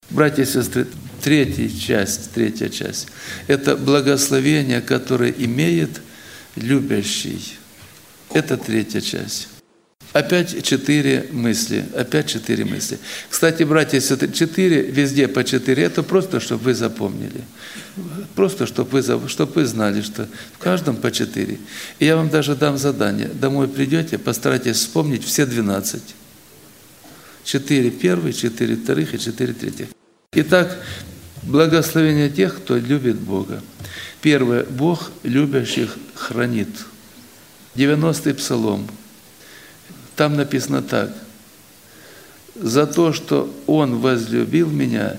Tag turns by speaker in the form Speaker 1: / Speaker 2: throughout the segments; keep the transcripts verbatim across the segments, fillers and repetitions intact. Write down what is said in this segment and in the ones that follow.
Speaker 1: Братья и сестры, третья часть, третья часть – это благословение, которое имеет любящий. Это третья часть. Опять четыре мысли, опять четыре мысли. Кстати, братья и сестры, четыре, везде по четыре, это просто, чтобы вы запомнили. Просто, чтобы вы, чтобы вы знали, что в каждом по четыре. И я вам даже дам задание. Домой придете, постарайтесь вспомнить все двенадцать. Четыре первых, четыре вторых и четыре третьих. Итак, благословение тех, кто любит Бога. Первое. Бог любящих хранит. девяностый псалом. Там написано так. «За то, что Он возлюбил меня,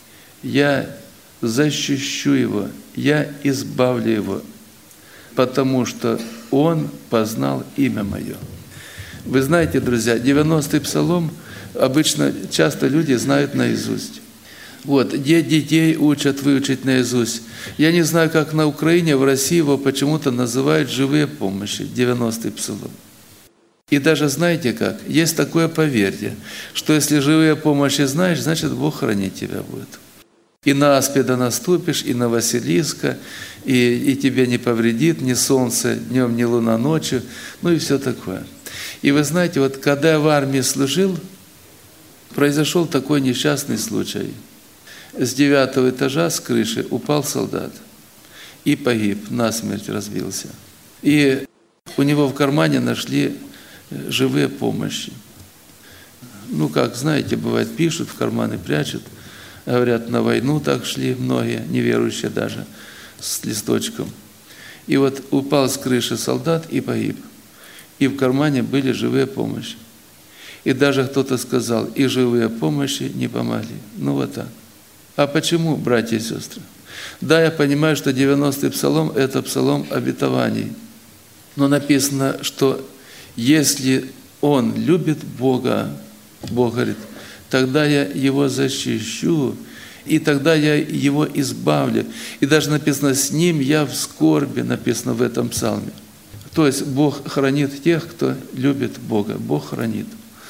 Speaker 1: я защищу Его, я избавлю Его, потому что Он познал имя Мое». Вы знаете, друзья, девяностый псалом обычно часто люди знают наизусть. Вот, где детей учат выучить наизусть. Я не знаю, как на Украине, в России его почему-то называют «живые помощи», девяностый псалом. И даже знаете как? Есть такое поверье, что если живые помощи знаешь, значит Бог хранить тебя будет. И на аспида наступишь, и на Василиска, и, и тебе не повредит ни солнце днем, ни луна ночью, ну и все такое. И вы знаете, вот когда я в армии служил, произошел такой несчастный случай. С девятого этажа, с крыши, упал солдат и погиб, насмерть разбился. И у него в кармане нашли живые помощи. Ну, как, знаете, бывает, пишут, в карманы прячут. Говорят, на войну так шли многие, неверующие даже, с листочком. И вот упал с крыши солдат и погиб. И в кармане были живые помощи. И даже кто-то сказал, и живые помощи не помогли. Ну, вот так. А почему, братья и сестры? Да, я понимаю, что девяностый псалом – это псалом обетований. Но написано, что если он любит Бога, Бог говорит, тогда я его защищу, и тогда я его избавлю. И даже написано, с ним я в скорби, написано в этом псалме. То есть Бог хранит тех, кто любит Бога. Бог хранит.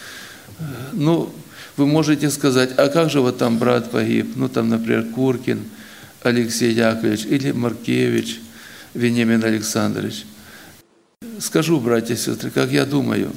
Speaker 1: Ну, вы можете сказать, а как же вот там брат погиб? Ну, там, например, Куркин Алексей Яковлевич или Маркевич Вениамин Александрович. Скажу, братья и сестры, как я думаю.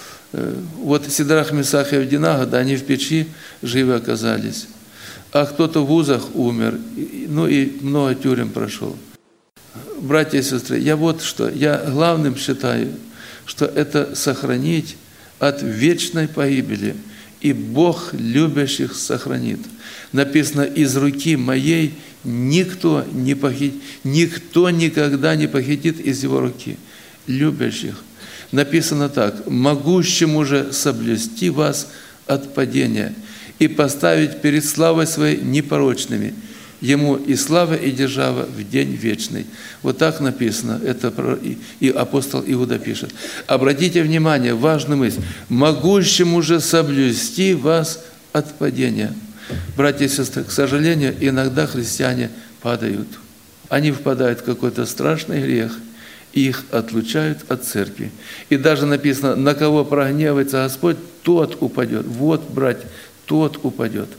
Speaker 1: Вот Сидрах, Месах и Авдинага, да, они в печи живы оказались. А кто-то в вузах умер, ну и много тюрем прошел. Братья и сестры, я вот что, я главным считаю, что это сохранить от вечной погибели. И Бог любящих сохранит. Написано, из руки моей никто не похитит, никто никогда не похитит из его руки. Любящих. Написано так, могущему же соблюсти вас от падения и поставить перед славой своей непорочными. Ему и слава, и держава в день вечный. Вот так написано, это и апостол Иуда пишет. Обратите внимание, важная мысль. Могущему же соблюсти вас от падения. Братья и сестры, к сожалению, иногда христиане падают. Они впадают в какой-то страшный грех, и их отлучают от церкви. И даже написано, на кого прогневается Господь, тот упадет. Вот, братья, тот упадет.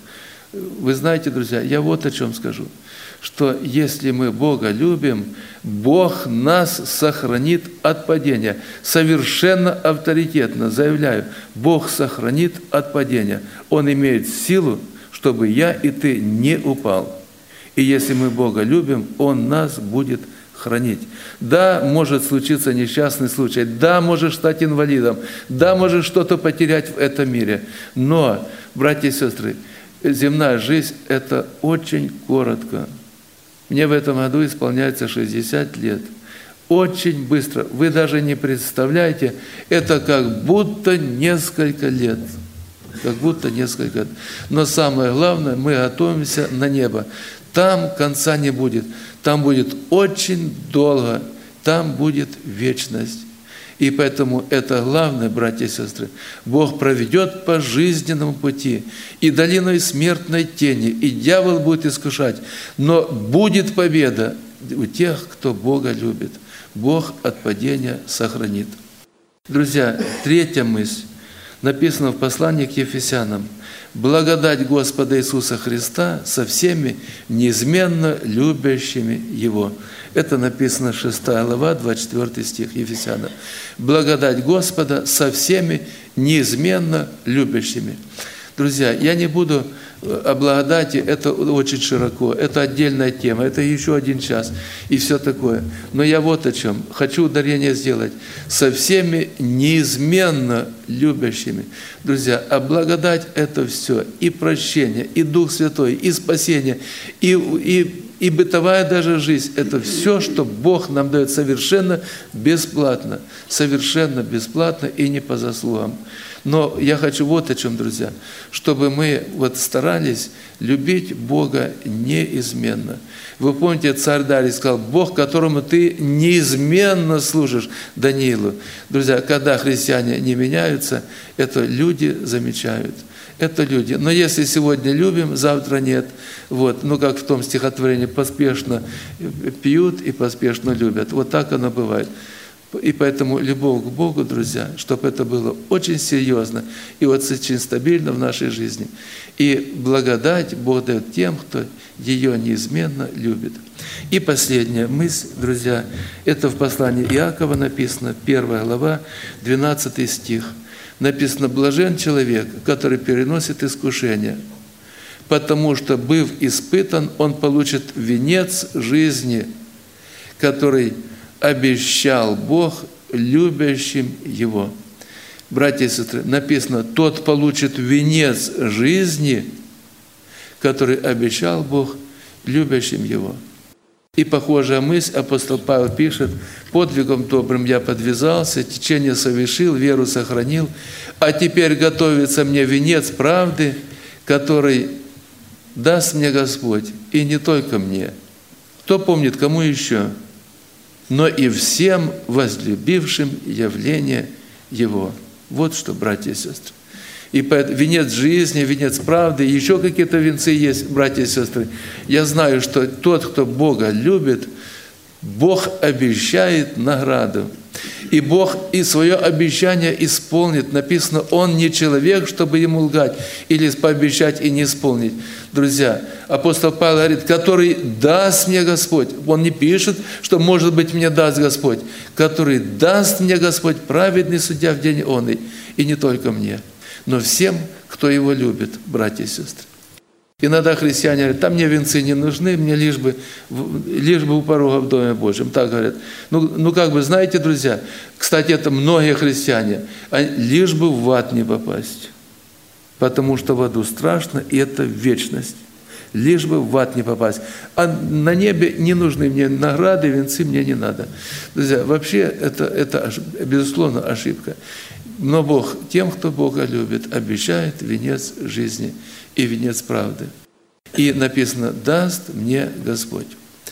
Speaker 1: Вы знаете, друзья, я вот о чем скажу, что если мы Бога любим, Бог нас сохранит от падения. Совершенно авторитетно заявляю, Бог сохранит от падения. Он имеет силу, чтобы я и ты не упал. И если мы Бога любим, Он нас будет хранить. Да, может случиться несчастный случай, да, можешь стать инвалидом, да, можешь что-то потерять в этом мире. Но, братья и сестры, земная жизнь – это очень коротко. Мне в этом году исполняется шестьдесят лет. Очень быстро. Вы даже не представляете, это как будто несколько лет. Как будто несколько лет. Но самое главное, мы готовимся на небо. Там конца не будет. Там будет очень долго. Там будет вечность. И поэтому это главное, братья и сестры. Бог проведет по жизненному пути и долиной смертной тени, и дьявол будет искушать. Но будет победа у тех, кто Бога любит. Бог от падения сохранит. Друзья, третья мысль написана в послании к Ефесянам. благодать Господа Иисуса Христа со всеми неизменно любящими Его». Это написано шестая глава, двадцать четвёртый стих Ефесянам. Благодать Господа со всеми неизменно любящими. Друзья, я не буду о благодати, это очень широко, это отдельная тема, это еще один час и все такое. Но я вот о чем. Хочу ударение сделать. Со всеми неизменно любящими. Друзья, а благодать – это все. И прощение, и Дух Святой, и спасение, и, и, и бытовая даже жизнь. Это все, что Бог нам дает совершенно бесплатно. Совершенно бесплатно и не по заслугам. Но я хочу вот о чем, друзья, чтобы мы вот старались любить Бога неизменно. Вы помните, царь Дарий сказал: «Бог, которому ты неизменно служишь», Даниилу. Друзья, когда христиане не меняются, это люди замечают. Это люди. Но если сегодня любим, завтра нет. Вот. Ну, как в том стихотворении: «Поспешно пьют и поспешно любят». Вот так оно бывает. И поэтому любовь к Богу, друзья, чтобы это было очень серьезно и вот очень стабильно в нашей жизни. И благодать Бог дает тем, кто ее неизменно любит. И последняя мысль, друзья, это в послании Иакова написано, первая глава, двенадцатый стих. Написано: «Блажен человек, который переносит искушение, потому что, быв испытан, он получит венец жизни, который обещал Бог любящим Его». Братья и сестры, написано: «Тот получит венец жизни, который обещал Бог любящим Его». И похожая мысль апостол Павел пишет: «Подвигом добрым я подвязался, течение совершил, веру сохранил, а теперь готовится мне венец правды, который даст мне Господь, и не только мне». Кто помнит, кому еще? «Но и всем возлюбившим явление Его». Вот что, братья и сестры. И поэтому венец жизни, венец правды, еще какие-то венцы есть, братья и сестры. Я знаю, что тот, кто Бога любит, Бог обещает награду. И Бог и свое обещание исполнит. Написано: «Он не человек, чтобы ему лгать или пообещать и не исполнить». Друзья, апостол Павел говорит: «Который даст мне Господь». Он не пишет, что, может быть, мне даст Господь. «Который даст мне Господь, праведный судья в день онный». И не только мне, но всем, кто Его любит, братья и сестры. Иногда христиане говорят: «Там мне венцы не нужны, мне лишь бы, лишь бы у порога в Доме Божьем». Так говорят. Ну, ну как бы, знаете, друзья, кстати, это многие христиане, лишь бы в ад не попасть. Потому что в аду страшно, и это вечность. Лишь бы в ад не попасть. А на небе не нужны мне награды, венцы мне не надо. Друзья, вообще это, это безусловно ошибка. Но Бог тем, кто Бога любит, обещает венец жизни и венец правды. И написано: «Даст мне Господь».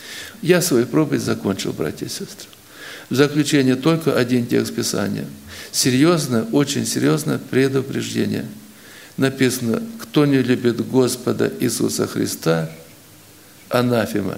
Speaker 1: Я свою проповедь закончил, братья и сестры. В заключение только один текст Писания. Серьезное, очень серьезное предупреждение. Написано: «Кто не любит Господа Иисуса Христа, анафема».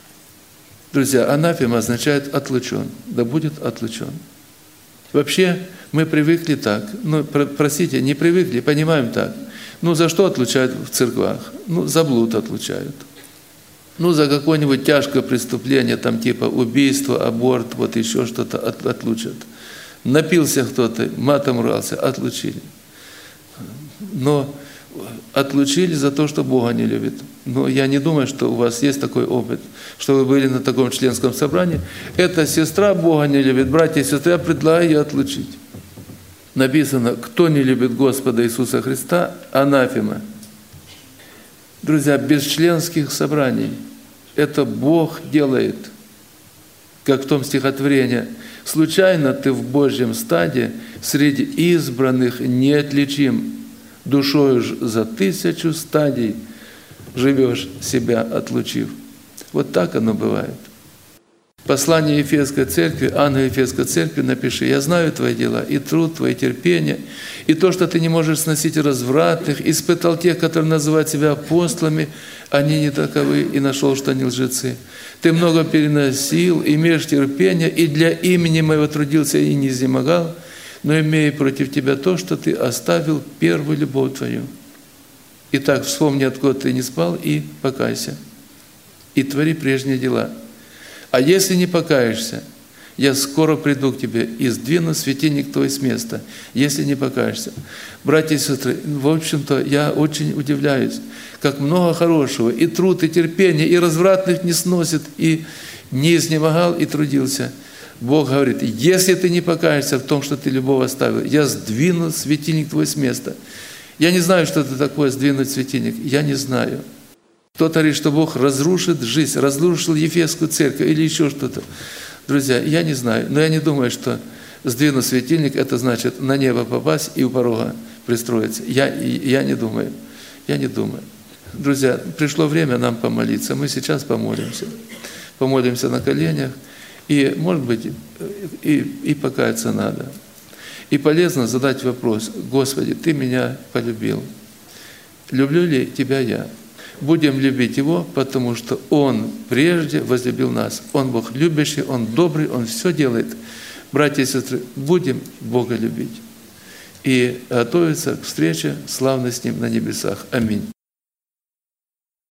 Speaker 1: Друзья, анафема означает «отлучен», да будет отлучен. Вообще, мы привыкли так, ну, простите, не привыкли, понимаем так. Ну, за что отлучают в церквах? Ну, за блуд отлучают. Ну, за какое-нибудь тяжкое преступление, там типа убийство, аборт, вот еще что-то от, отлучат. Напился кто-то, матом ругался, отлучили. Но отлучили за то, что Бога не любит. Но я не думаю, что у вас есть такой опыт, что вы были на таком членском собрании. Эта сестра Бога не любит, братья и сестры, я предлагаю ее отлучить. Написано: «Кто не любит Господа Иисуса Христа, анафема». Друзья, без членских собраний это Бог делает. Как в том стихотворении: «Случайно ты в Божьем стаде среди избранных неотличим, душою ж за тысячу стадий живешь, себя отлучив». Вот так оно бывает. Послание Ефесской церкви, ангел Ефесской церкви напиши: «Я знаю твои дела, и труд твой, и терпение, и то, что ты не можешь сносить развратных, испытал тех, которые называют себя апостолами, они не таковы, и нашел, что они лжецы. Ты много переносил, имеешь терпение, и для имени моего трудился и не изнемогал, но имея против тебя то, что ты оставил первую любовь твою». Итак, вспомни, откуда ты не спал, и покайся. И твори прежние дела. А если не покаешься, я скоро приду к тебе и сдвину светильник твой с места, если не покаешься. Братья и сестры, в общем-то, я очень удивляюсь, как много хорошего, и труд, и терпение, и развратных не сносит, и не изнемогал, и трудился. Бог говорит, если ты не покаешься в том, что ты любовь оставил, я сдвину светильник твой с места. Я не знаю, что это такое сдвинуть светильник, я не знаю. Кто-то говорит, что Бог разрушит жизнь, разрушил Ефесскую церковь или еще что-то. Друзья, я не знаю, но я не думаю, что сдвинуть светильник, это значит на небо попасть и у порога пристроиться. Я, я не думаю, я не думаю. Друзья, пришло время нам помолиться, мы сейчас помолимся. Помолимся на коленях, и, может быть, и, и покаяться надо. И полезно задать вопрос: Господи, Ты меня полюбил. Люблю ли Тебя я? Будем любить Его, потому что Он прежде возлюбил нас. Он Бог любящий, Он добрый, Он все делает. Братья и сестры, будем Бога любить и готовиться к встрече славной с Ним на небесах. Аминь.